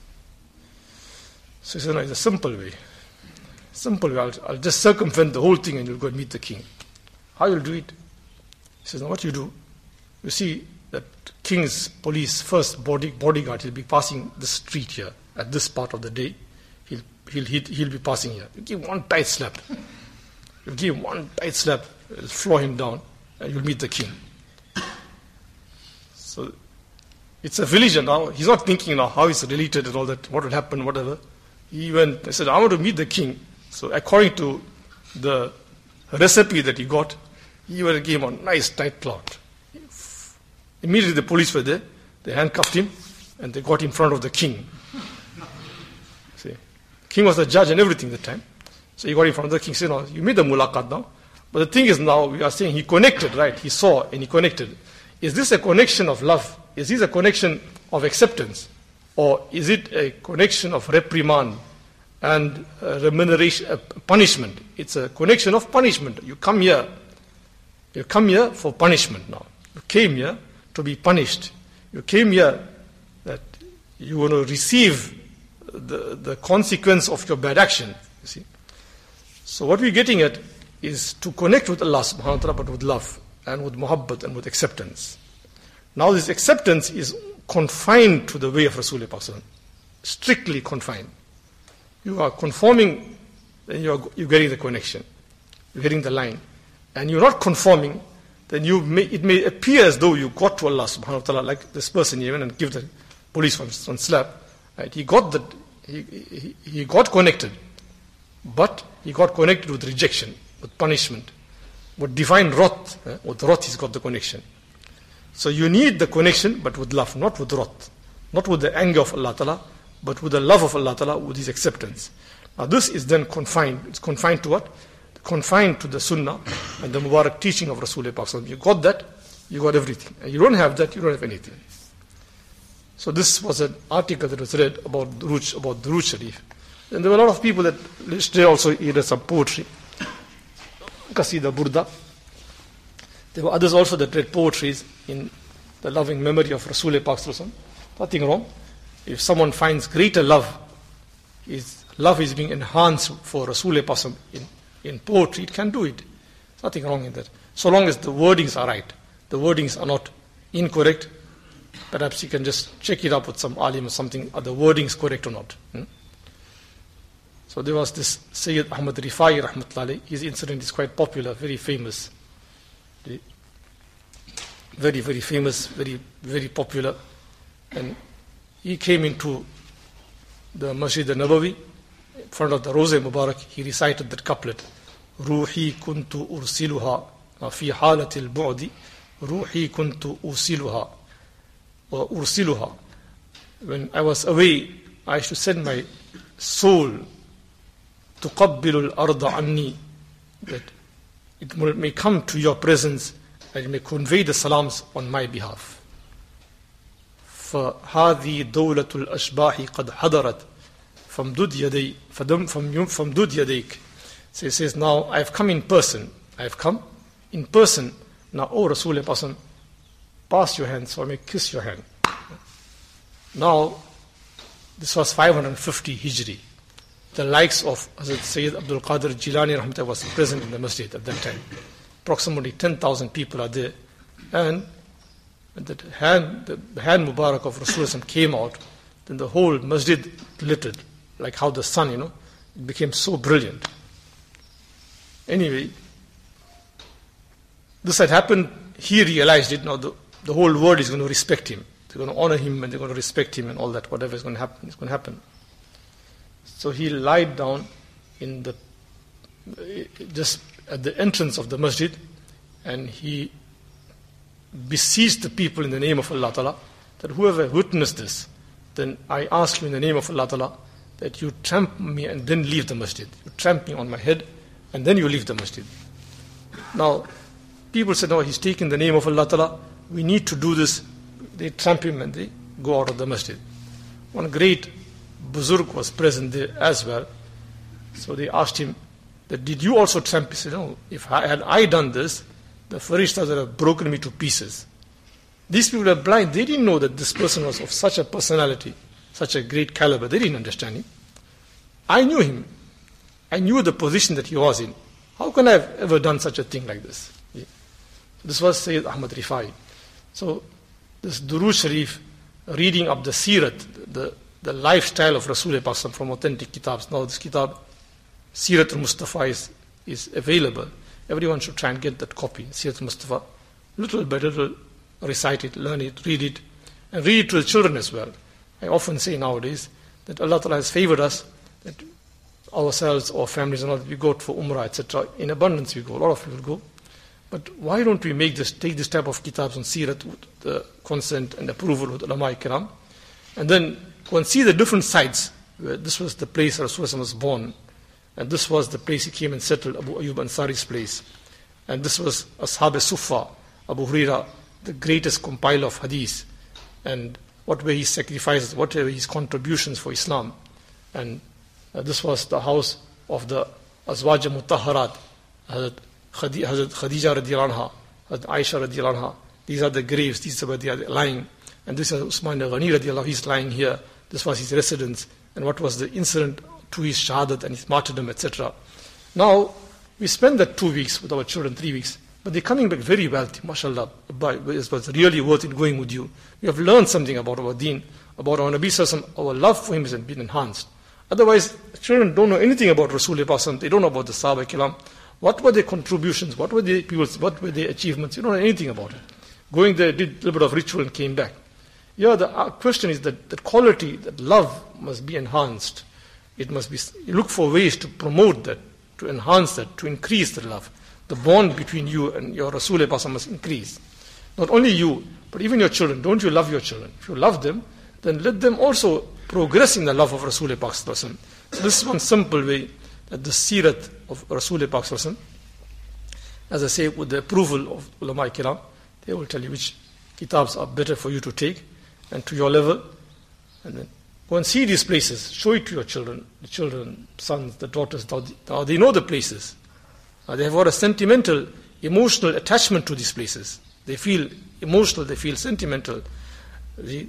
So he said, no, it's a simple way. I'll just circumvent the whole thing and you'll go and meet the king. How you'll do it? He says, no, what you do, you see that king's police first bodyguard. He'll be passing the street here at this part of the day. He'll be passing here. You give one tight slap. You give one tight slap, it'll floor him down, and you'll meet the king. So it's a villager now. He's not thinking now how he's related and all that, what will happen, whatever. He went, he said, I want to meet the king. So according to the recipe that he got, he gave him a nice tight clout. Immediately the police were there. They handcuffed him and they got in front of the king. See, king was the judge and everything at the time. So he got in front of the king. Said, "No, you made the mulaqat now." But the thing is now we are saying he connected, right? He saw and he connected. Is this a connection of love? Is this a connection of acceptance? Or is it a connection of reprimand and remuneration, punishment? It's a connection of punishment. You come here for punishment now. You came here to be punished. You came here that you want to receive the consequence of your bad action. You see. So what we're getting at is to connect with Allah subhanahu wa ta'ala, but with love and with muhabbat and with acceptance. Now this acceptance is confined to the way of Rasulullah, strictly confined. You are conforming, then you're getting the connection. You're getting the line. And you're not conforming, then it may appear as though you got to Allah subhanahu wa ta'ala, like this person even, and give the police one slap. Right? He got connected. But he got connected with rejection, with punishment, with divine wrath. With wrath he's got the connection. So you need the connection, but with love, not with wrath. Not with the anger of Allah Ta'ala, but with the love of Allah Ta'ala, with His acceptance. Now this is then confined. It's confined to what? Confined to the Sunnah and the Mubarak teaching of Rasulullah. You got that, you got everything. And you don't have that, you don't have anything. So this was an article that was read about Durood Sharif. And there were a lot of people that yesterday also read some poetry. Qasida Burda. There were others also that read poetries in the loving memory of Rasulullah. Nothing wrong. If someone finds greater love, his love is being enhanced for Rasulullah in poetry, it can do it. Nothing wrong in that. So long as the wordings are right. The wordings are not incorrect. Perhaps you can just check it up with some alim or something. Are the wordings correct or not? So there was this Sayyid Ahmad Rifai rahmatullahi. His incident is quite popular, very famous. Very, very famous, very, very popular. And he came into the Masjid al-Nabawi, in front of the Rawza Mubarak. He recited that couplet. Ruhi kuntu ursiluha fi halatil bu'di. Ruhi kuntu ursiluha or ursiluha. When I was away, I used to send my soul tuqabbilu al-arda anni, that it may come to your presence and it may convey the salams on my behalf. فَهَذِي دَوْلَةُ الْأَشْبَاحِ قَدْ حَضَرَتْ فَمْدُدْ يَدَيْكَ. So he says, now I have come in person. I have come in person. Now, O Rasulullah, pass your hand so I may kiss your hand. Now, this was 550 Hijri. The likes of Hazrat Sayyid Abdul Qadir Jilani rahmatullah was present in the masjid at that time. Approximately 10,000 people are there. And when the hand Mubarak of Rasulullah came out, then the whole masjid glittered, like how the sun, it became so brilliant. Anyway, this had happened, he realized it, now the whole world is going to respect him. They're going to honor him and they're going to respect him and all that, whatever is going to happen, is going to happen. So he lied down just at the entrance of the masjid, and he beseeched the people in the name of Allah Ta'ala that whoever witnessed this, then I ask you in the name of Allah Ta'ala that you trample me and then leave the masjid. You tramp me on my head and then you leave the masjid. Now, people said, no, he's taking the name of Allah Ta'ala. We need to do this. They tramp him and they go out of the masjid. One great Buzurg was present there as well. So they asked him, that did you also tramp? He said, no, if had I done this, the Farishtas would have broken me to pieces. These people are blind. They didn't know that this person was of such a personality, such a great caliber. They didn't understand him. I knew him. I knew the position that he was in. How can I have ever done such a thing like this? Yeah. This was Sayyid Ahmad Rifai. So this Durood Sharif, reading of the Sirat, the lifestyle of Rasulullah Pak from authentic kitabs. Now this kitab, Sirat al-Mustafa, is available. Everyone should try and get that copy, Sirat al-Mustafa. Little by little, recite it, learn it, and read it to the children as well. I often say nowadays that Allah Ta'ala has favored us, that ourselves, our families and all, we go for Umrah, etc. In abundance we go, a lot of people go. But why don't we take this type of kitabs on Sirat with the consent and approval of ulama kiram, and then go and see the different sites, where this was the place Rasulullah was born, and this was the place he came and settled, Abu Ayyub Ansari's place, and this was Ashab Sufa, Abu Hurairah, the greatest compiler of hadith, and what were his sacrifices, what were his contributions for Islam, and this was the house of the Azwaj Mutahharat, Hazrat Khadija radiallahu anha, Hazrat Aisha radiallahu anha. These are the graves, these are where they are lying, and this is Usman Ghani radiallahu, he's lying here, this was his residence, and what was the incident to his shahadat and his martyrdom, etc. Now, we spend that 2 weeks with our children, 3 weeks, but they're coming back very wealthy, mashallah. It was really worth it going with you. We have learned something about our deen, about our Nabi Sallallahu Alaihi Wasallam. Our love for him has been enhanced. Otherwise, children don't know anything about Rasulullah, they don't know about the Sahaba Kiram. What were their contributions? What were their achievements? You don't know anything about it. Going there, did a little bit of ritual and came back. Yeah, the question is that quality, that love must be enhanced. It must be, you look for ways to promote that, to enhance that, to increase the love. The bond between you and your Rasulullah must increase. Not only you, but even your children. Don't you love your children? If you love them, then let them also progress in the love of Rasulullah. So this is one simple way that the Sirat of Rasulullah, as I say, with the approval of ulama kiram, they will tell you which kitabs are better for you to take and to your level. And then go and see these places. Show it to your children, the children, sons, the daughters. Now they know the places. They have got a sentimental, emotional attachment to these places. They feel emotional, they feel sentimental. That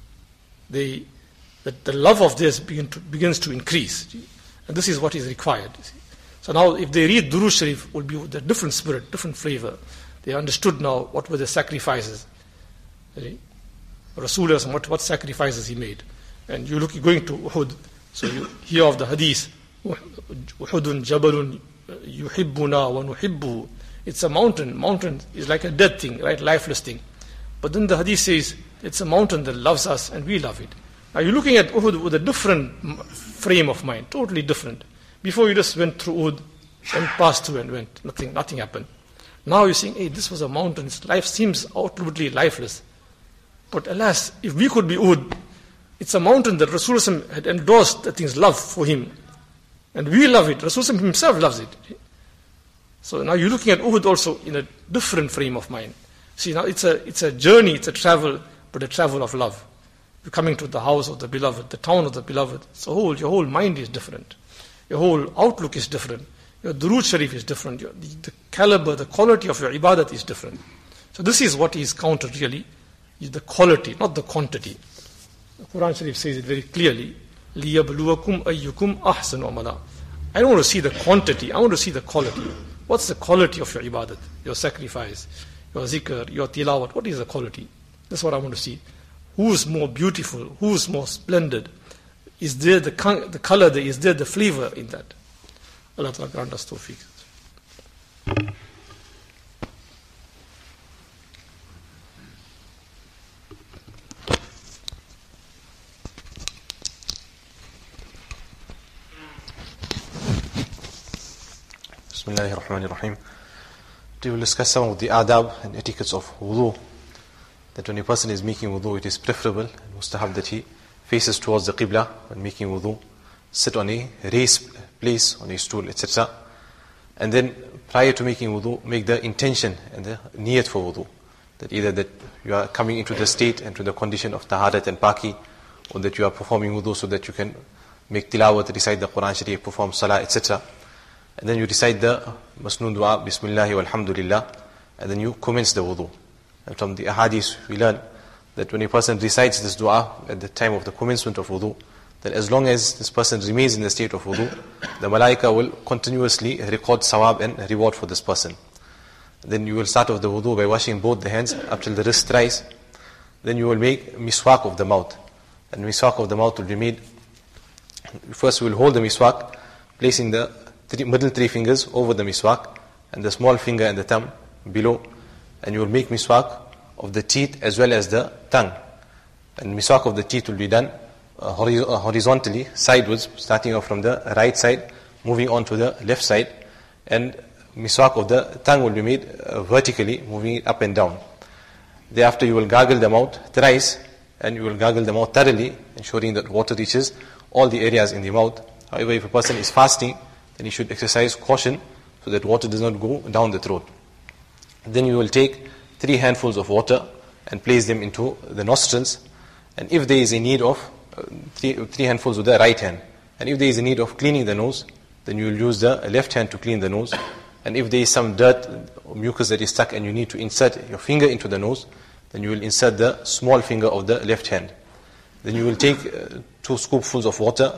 the love of theirs begins to increase. And this is what is required. So now if they read Durood Sharif, will be with a different spirit, different flavor. They understood now what were the sacrifices. Rasulullah, what sacrifices he made. And you're going to Uhud, so you hear of the hadith, Uhudun Jabalun yuhibbuna wa nuhibbuhu. It's a mountain. Mountain is like a dead thing, right? Lifeless thing. But then the hadith says, it's a mountain that loves us and we love it. Now you're looking at Uhud with a different frame of mind, totally different. Before you just went through Uhud and passed through and went, nothing happened. Now you're saying, hey, this was a mountain, its life seems outwardly lifeless. But alas, if we could be Uhud, it's a mountain that Rasulullah had endorsed that thing's love for him. And we love it. Rasulullah himself loves it. So now you're looking at Uhud also in a different frame of mind. See, now it's a journey, it's a travel, but a travel of love. You're coming to the house of the beloved, the town of the beloved. So your whole mind is different. Your whole outlook is different. Your Durood Sharif is different. The caliber, the quality of your ibadat is different. So this is what is counted really, is the quality, not the quantity. The Quran Sharif says it very clearly, لِيَبْلُوَكُمْ أَيُّكُمْ أَحْسَنُ عَمَلًا. I don't want to see the quantity, I want to see the quality. What's the quality of your ibadat, your sacrifice, your zikr, your tilawat? What is the quality? That's what I want to see. Who's more beautiful? Who's more splendid? Is there the color there? Is there the flavor in that? Allah Ta'ala grant us tawfiq. Bismillahir Rahmanir Rahim. We will discuss some of the adab and etiquettes of wudu. That when a person is making wudu, it is preferable and mustahab that he faces towards the qibla when making wudu, sit on a raised place, on a stool, etc. And then prior to making wudu, make the intention and the niyat for wudu. That either that you are coming into the state and to the condition of taharat and paki, or that you are performing wudu so that you can make tilawat, recite the Quran Sharif, perform salah, etc. And then you recite the masnoon dua, Bismillah walhamdulillah, and then you commence the wudu. And from the ahadith we learn that when a person recites this dua at the time of the commencement of wudu, that as long as this person remains in the state of wudu, the malaika will continuously record sawab and reward for this person. And then you will start off the wudu by washing both the hands up till the wrist rise. then you will make miswak of the mouth. And miswak of the mouth will be made, first we will hold the miswak, placing the middle three fingers over the miswak, and the small finger and the thumb below. And you will make miswak of the teeth as well as the tongue. And miswak of the teeth will be done horizontally, sideways, starting off from the right side, moving on to the left side. And miswak of the tongue will be made vertically, moving it up and down. Thereafter you will gargle the mouth thrice, and you will gargle the mouth thoroughly, ensuring that water reaches all the areas in the mouth. However, if a person is fasting, then he should exercise caution so that water does not go down the throat. Then you will take 3 handfuls of water and place them into the nostrils. And if there is a need of three handfuls with the right hand, and if there is a need of cleaning the nose, then you will use the left hand to clean the nose. And if there is some dirt or mucus that is stuck and you need to insert your finger into the nose, then you will insert the small finger of the left hand. Then you will take 2 scoopfuls of water,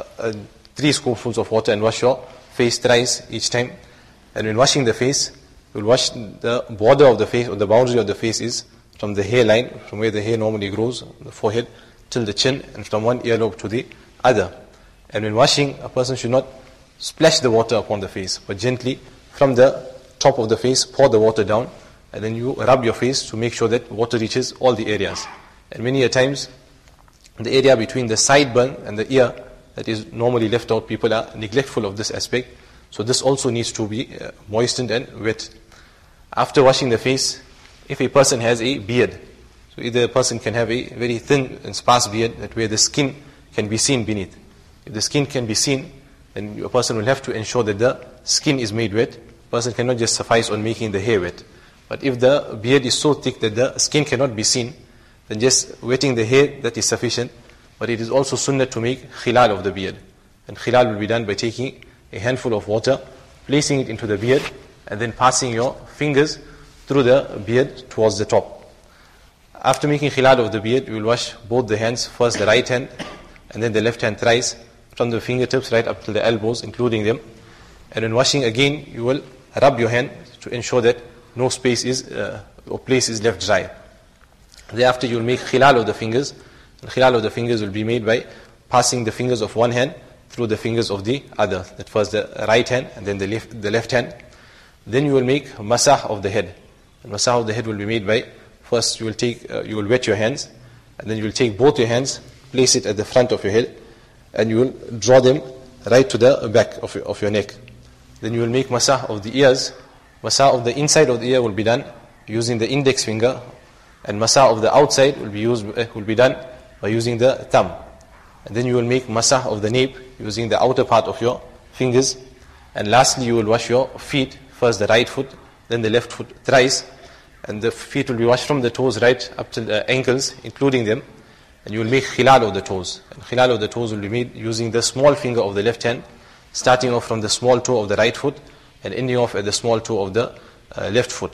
3 scoopfuls of water, and wash your face thrice each time. And when washing the face, you will wash the border of the face, or the boundary of the face is from the hairline, from where the hair normally grows, the forehead, till the chin, and from one earlobe to the other. And when washing, a person should not splash the water upon the face, but gently from the top of the face, pour the water down, and then you rub your face to make sure that water reaches all the areas. And many a times, the area between the sideburn and the ear that is normally left out, people are neglectful of this aspect. So this also needs to be moistened and wet. After washing the face, if a person has a beard, so either a person can have a very thin and sparse beard that where the skin can be seen beneath. If the skin can be seen, then a person will have to ensure that the skin is made wet. A person cannot just suffice on making the hair wet. But if the beard is so thick that the skin cannot be seen, then just wetting the hair, that is sufficient. But it is also sunnah to make khilal of the beard. And khilal will be done by taking a handful of water, placing it into the beard, and then passing your fingers through the beard towards the top. After making khilal of the beard, you will wash both the hands, first the right hand, and then the left hand thrice, from the fingertips right up to the elbows, including them. And when washing again, you will rub your hand to ensure that no space is, or place is left dry. Thereafter you will make khilal of the fingers. And khilal of the fingers will be made by passing the fingers of one hand through the fingers of the other. That first the right hand and then the left hand. Then you will make masah of the head. And masah of the head will be made by, first you will wet your hands, and then you will take both your hands, place it at the front of your head, and you will draw them right to the back of your neck. Then you will make masah of the ears. Masah of the inside of the ear will be done using the index finger, and masah of the outside will be done by using the thumb. And then you will make masah of the nape using the outer part of your fingers. And lastly, you will wash your feet, first the right foot, then the left foot thrice. And the feet will be washed from the toes right up to the ankles, including them. And you will make khilal of the toes. And khilal of the toes will be made using the small finger of the left hand, starting off from the small toe of the right foot, and ending off at the small toe of the left foot.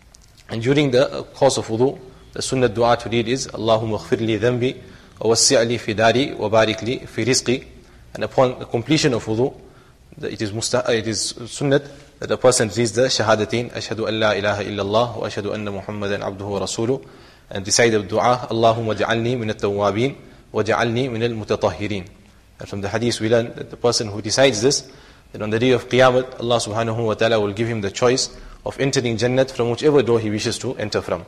And during the course of wudu, the sunnah dua to read is, Allahumma ghfir li dhanbi, wa wassi' li fi dari, wa barik li fi rizqi. And upon the completion of wudu, it is sunnah that a person reads the shahadatain, ashhadu an la ilaha illallah, wa ashhadu anna muhammadan abduhu wa rasuluh, and recite the dua, Allahumma ja'alni min at-tawwabin, wa ja'alni min al-mutatahhirin. And from the hadith we learn that the person who decides this, then on the day of Qiyamah, Allah subhanahu wa ta'ala will give him the choice of entering Jannat from whichever door he wishes to enter from.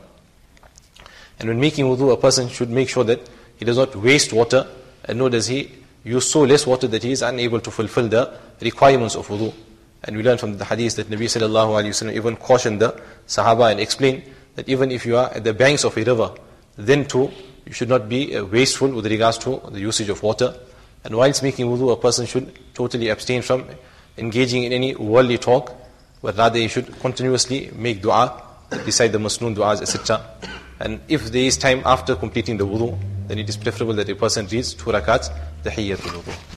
And when making wudu, a person should make sure that he does not waste water, and nor does he use so less water that he is unable to fulfill the requirements of wudu. And we learn from the hadith that Nabi sallallahu alayhi wa sallam even cautioned the Sahaba and explained that even if you are at the banks of a river, then too, you should not be wasteful with regards to the usage of water. And whilst making wudu, a person should totally abstain from engaging in any worldly talk, but rather he should continuously make dua, beside the masnoon du'as, etc. And if there is time after completing the wudu, then it is preferable that a person reads 2 rakats tahiyyatul wudu.